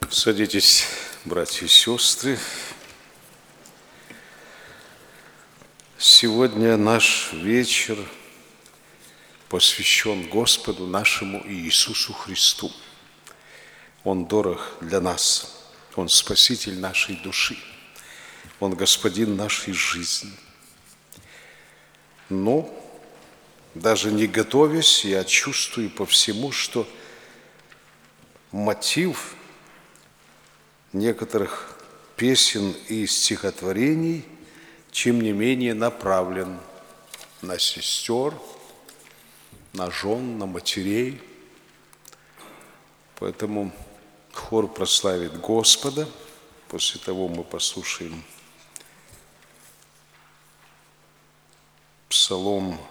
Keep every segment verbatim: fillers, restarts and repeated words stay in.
Садитесь, братья и сестры. Сегодня наш вечер посвящен Господу нашему Иисусу Христу. Он дорог для нас, Он Спаситель нашей души, Он Господин нашей жизни. Но даже не готовясь, я чувствую по всему, что мотив некоторых песен и стихотворений, тем не менее, направлен на сестер, на жен, на матерей. Поэтому хор прославит Господа. После того мы послушаем псалом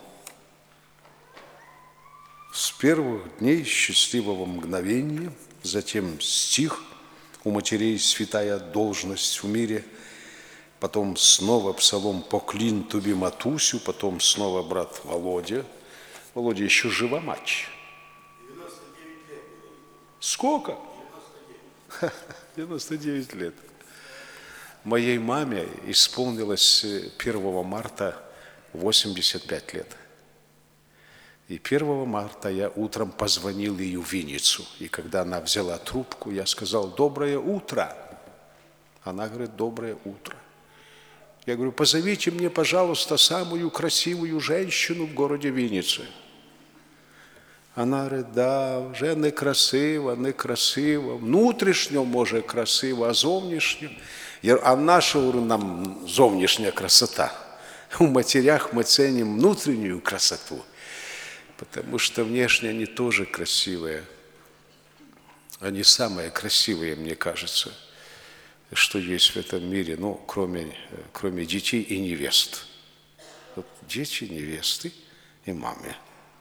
с первых дней счастливого мгновения, затем стих «У матерей святая должность в мире», потом снова псалом «Поклин туби матусю», потом снова брат Володя. Володя, еще жива мать? девяносто девять лет. Сколько? девяносто девять. девяносто девять лет. Моей маме исполнилось первого марта восемьдесят пять лет. И первого марта я утром позвонил ей в Винницу. И когда она взяла трубку, я сказал: «Доброе утро». Она говорит: «Доброе утро». Я говорю: «Позовите мне, пожалуйста, самую красивую женщину в городе Вінниці». Она говорить: «Да, вже не красива, не красива. Внутрішньо, може, красива, а зовнішньо». Я говорю: «А наша нам зовнішня красота? У матерях мы ценим внутреннюю красоту, потому что внешне они тоже красивые. Они самые красивые, мне кажется, что есть в этом мире, ну, кроме, кроме детей и невест. Вот дети, невесты и мамы».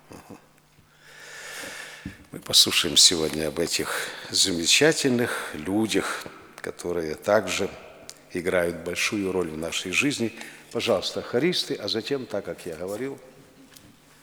Мы послушаем сегодня об этих замечательных людях, которые также играют большую роль в нашей жизни. Пожалуйста, хористы, а затем, так как я говорил,